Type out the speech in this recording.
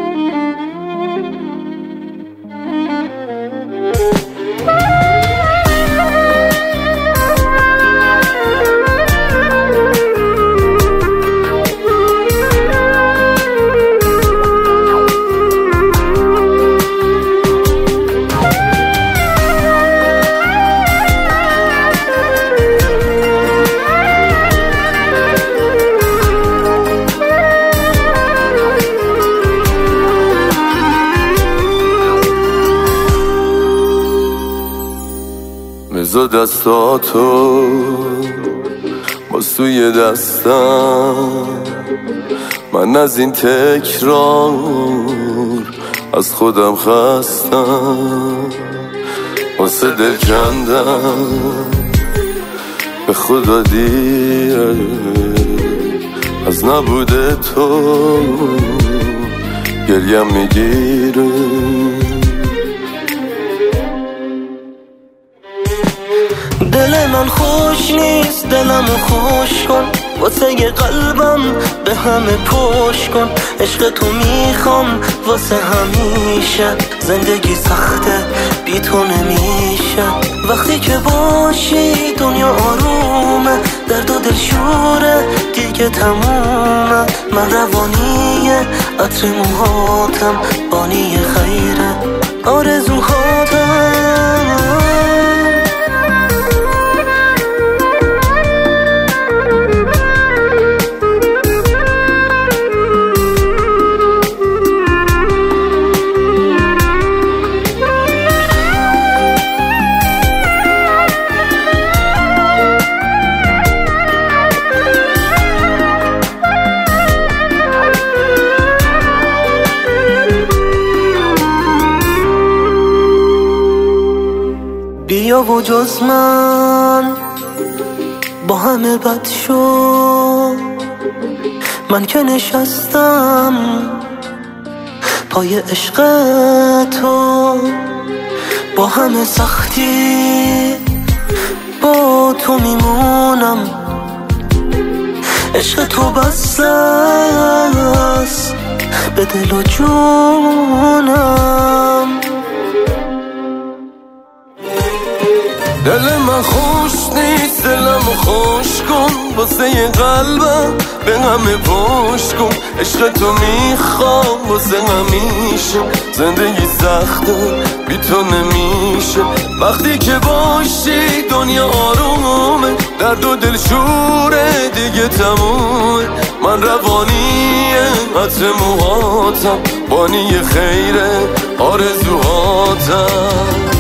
بذار دستاتو باز توی دستم، من از این تکرار از خودم خستم. واسه دل کندم به خدا دیره، از نبوده تو گریم میگیره. دل من خوش نیست، دلمو خوش کن، واسه یه قلبم به همه پشت کن. عشق تو میخوام واسه همیشه، زندگی سخته بی تو نمیشه. وقتی که باشی دنیا آرومه، درد و دل شوره دیگه تمومه. من روانیه عطر موهاتم، بانی خیره آرزوهاتم. بیا و جز من با همه بد شد، من که نشستم پای عشق تو. با همه سختی با تو میمونم، عشق تو بس است به دل و جونم. دل من خوش نیست، دلمو خوش کن، واسه یه قلبم به همه پشت کن. عشق تو میخوام واسه همیشه، زندگی سخته بی تو نمیشه. وقتی که باشی دنیا آرومه، درد و دل شوره دیگه تمومه. من روانیه عطر موهاتم، بانی خیره آرزوهاتم.